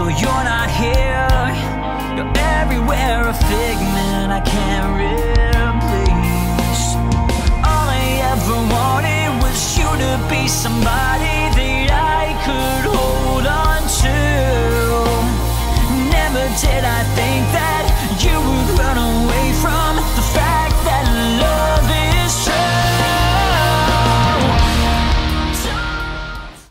though you're not here. You're everywhere, a figment I can't replace. All I ever wanted was you to be somebody that I could hold on to. Never did I think that you would